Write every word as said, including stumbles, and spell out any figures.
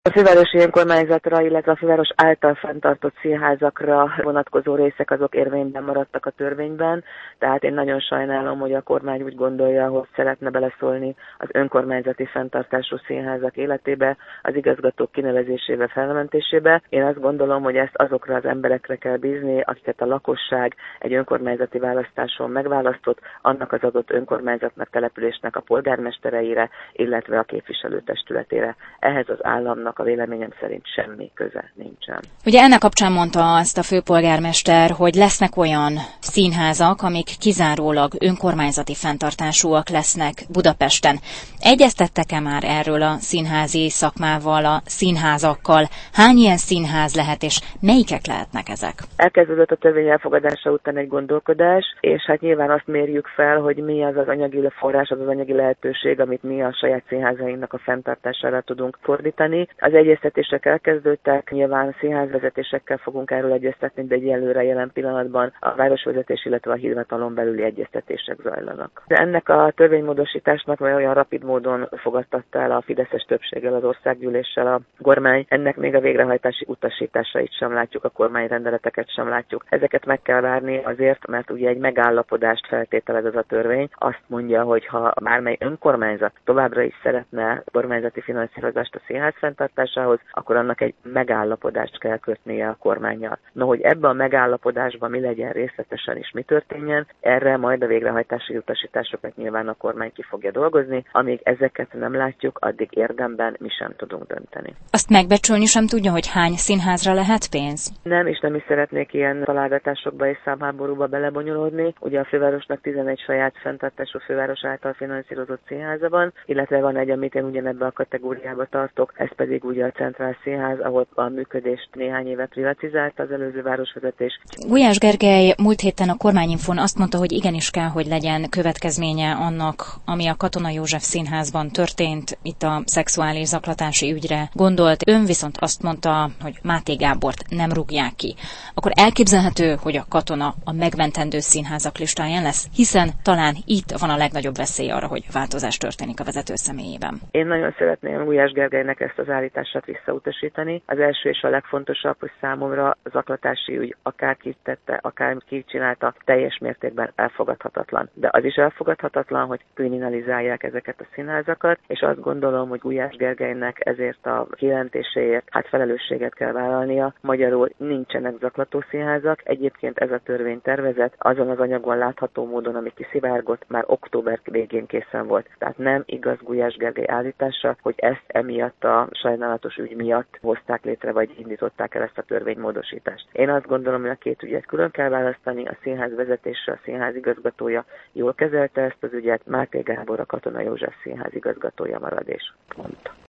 A fővárosi önkormányzatra, illetve a főváros által fenntartott színházakra vonatkozó részek azok érvényben maradtak a törvényben, tehát én nagyon sajnálom, hogy a kormány úgy gondolja, hogy szeretne beleszólni az önkormányzati fenntartású színházak életébe, az igazgatók kinevezésébe, felmentésébe. Én azt gondolom, hogy ezt azokra az emberekre kell bízni, akiket a lakosság egy önkormányzati választáson megválasztott, annak az adott önkormányzatnak, településnek a polgármestereire, illetve a képviselőtestületére. Ehhez az államnak a véleményem szerint semmi köze nincsen. Ugye ennek kapcsán mondta azt a főpolgármester, hogy lesznek olyan színházak, amik kizárólag önkormányzati fenntartásúak lesznek Budapesten. Egyeztettek-e már erről a színházi szakmával, a színházakkal? Hány ilyen színház lehet, és melyikek lehetnek ezek? Elkezdődött a törvény elfogadása után egy gondolkodás, és hát nyilván azt mérjük fel, hogy mi az az anyagi forrás, az az anyagi lehetőség, amit mi a saját színházainknak a fenntartására tudunk fordítani. Az egyeztetések elkezdődtek, nyilván színházvezetésekkel fogunk erről egyeztetni, de egyelőre jelen pillanatban a városvezetés, illetve a hivatalon belüli egyeztetések zajlanak. De ennek a törvénymódosításnak olyan rapid módon fogadtatta el a fideszes többséggel, az országgyűléssel a kormány. Ennek még a végrehajtási utasításait sem látjuk, a kormányrendeleteket sem látjuk. Ezeket meg kell várni azért, mert ugye egy megállapodást feltételez ez a törvény. Azt mondja, hogy ha bármely önkormányzat továbbra is szeretne kormányzati finanszírozást a színház fenntartásához, akkor annak egy megállapodást kell kötnie a kormánnyal. No, hogy ebben a megállapodásban mi legyen részletesen és mi történjen, erre majd a végrehajtási utasításokat nyilván a kormány ki fogja dolgozni. Amíg ezeket nem látjuk, addig érdemben mi sem tudunk dönteni. Azt megbecsülni sem tudja, hogy hány színházra lehet pénz? Nem, és nem is szeretnék ilyen találgatásokba és számháborúba belebonyolódni. Ugye a fővárosnak tizenegy saját fenntartású főváros által finanszírozott színháza van, illetve van egy, amit én ugyanebben a kategóriába tartok, ez pedig ugye a Centrál Színház, ahol a működést néhány éve privatizált az előző városvezetés. Gulyás Gergely múlt héten a Kormányinfón azt mondta, hogy igenis kell, hogy legyen következménye annak, ami a Katona József Színházban történt, itt a szexuális zaklatási ügyre gondolt. Ön viszont azt mondta, hogy Máté Gábort nem rúgják ki. Akkor elképzelhető, hogy a Katona a megmentendő színházak listáján lesz, hiszen talán itt van a legnagyobb veszély arra, hogy változás történik a vezető személyében. Én nagyon szeretném Gulyás Gergelynek ezt az állítását visszautasítani. Az első és a legfontosabb, hogy számomra a zaklatási ügy akár ki tette, akár ki csinálta, teljes mértékben elfogadhatatlan. De az is elfogadhatatlan, hogy kriminalizálják ezeket a színházakat, és azt gondolom, hogy Gulyás Gergelynek ezért a kijelentéséért hát felelősséget kell vállalnia. Magyarul nincsenek zaklató színházak. Egyébként ez a törvénytervezet azon az anyagon látható módon, ami kiszivárgott, már október végén készen volt. Tehát nem igaz Gulyás Gergely állítása, hogy ezt emiatt a sajnálatos ügy miatt hozták létre, vagy indították el ezt a törvénymódosítást. Én azt gondolom, hogy a két ügyet külön kell választani, a színház vezetése, a színház igazgatója jól kezelte ezt az ügyet, Máté Gábor a Katona József Színház igazgatója marad és pont.